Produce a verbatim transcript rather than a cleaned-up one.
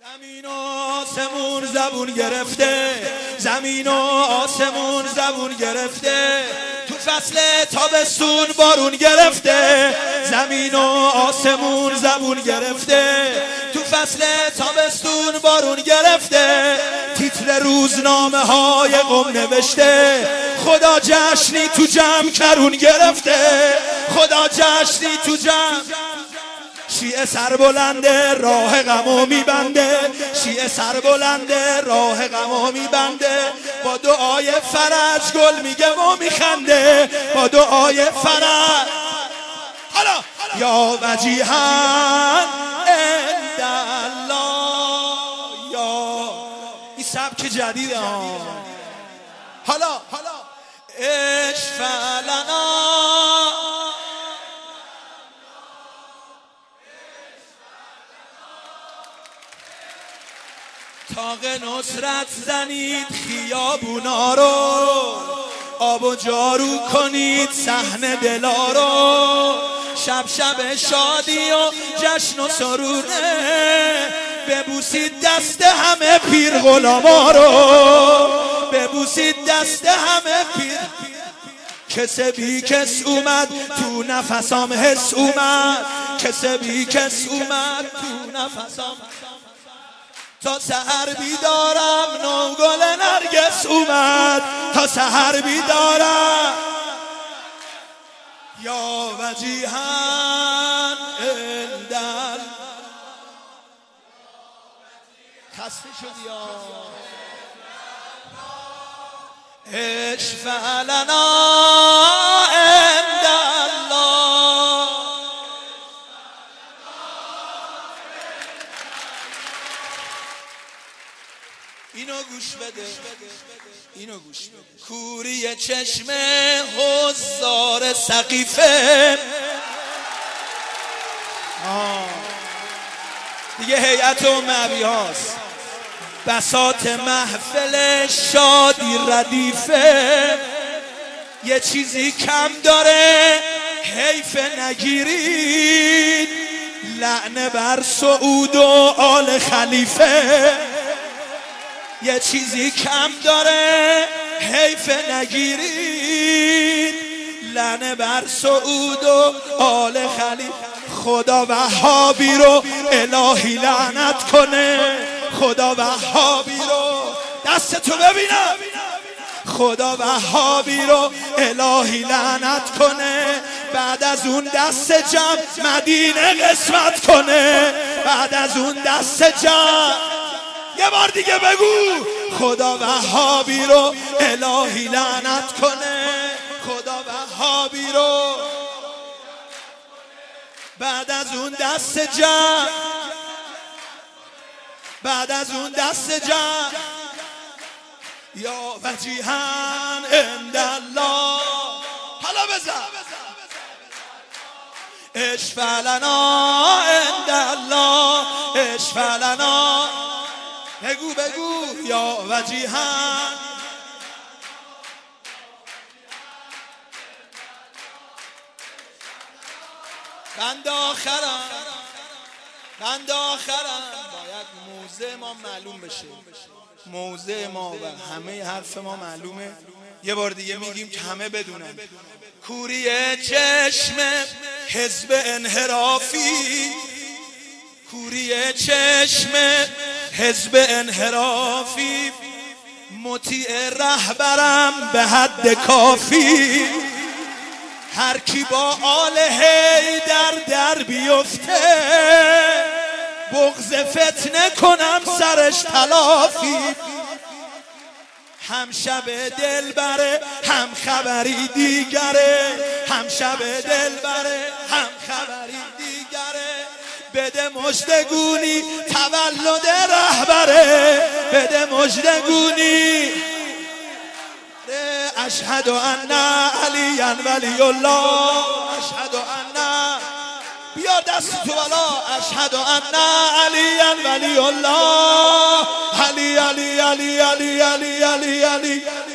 زمین و آسمون زبون گرفته، زمین و آسمون زبون گرفته، تو فصل تابستون بارون گرفته. زمین و آسمون زبون گرفته، تو فصل تابستون بارون گرفته. تیتر روزنامه های قم نوشته، خدا جشنی تو جمع کرون گرفته، خدا جشنی تو جمع. شیعه سربلنده راه غمو میبنده، شیعه سربلنده راه غمو میبنده، با دعای فرج گل میگه و میخنده، با دعای فرج. حالا یا وجیهن عند الله، یا این سبک جدیده ها. حالا حالا اشفع لنا، تاق نصرت زنید خیابونا رو، آب و جارو کنید صحن دلا رو. شب شب شادی و جشن و سروره، ببوسید دست همه پیر غلاما رو، ببوسید دست همه پیر. کس بی کس اومد تو نفسام حس اومد، کس بی کس اومد تو نفسام. تا سحر بیدارم نوگل نرگس اومد، تا سحر بیدارم. یا وجیهن عند الله. خسته شدی یا اشفع لنا عند الله. اینو گوش بده، اینو گوش بده. کوری چشم حضار سقیفه، دیگه هیئت و معبی هاست. بساط محفل شادی ردیفه، یه چیزی کم داره حیف نگیرید، لعنه بر سعود و آل خلیفه. یه چیزی کم داره حیف نگیرید، لعنه بر سعود و آل خلیفه. خدا وهابی رو الهی لعنت کنه، خدا وهابی رو، دستتو ببینم، خدا وهابی رو الهی لعنت کنه. بعد از اون دست جمع مدینه قسمت کنه، بعد از اون دست جمع. یه بار دیگه بگو خدا وهابی رو الهی لعنت کنه، خدا وهابی رو. بعد از اون دست جمع، بعد از اون دست جمع. یا وجیهن عند الله. حالا بزن اشفع لنا عند الله، اشفع لنا. بگو بگو یا وجیهن. بند آخرم، بند آخرم. باید موضع ما معلوم بشه، موضع ما و همه حرف ما معلومه. یه بار دیگه میگیم که همه بدونن. کوری چشم حزب انحرافی، کوری چشم حزب انحرافی، مطیع رهبرم به حد کافی. هر کی با آل حیدر در بیفته، بغض فتنه کنم سرش تلافی. هم شب دلبره هم خبری دیگره، هم شب دلبره هم خبری دیگره. بده مژدگونی تولد رهبره، بده مژدگونی. اشهد ان علی ولی الله، اشهد ان، بیا دست تو بالا. اشهد ان علی ولی الله، علی علی علی علی علی علی علی.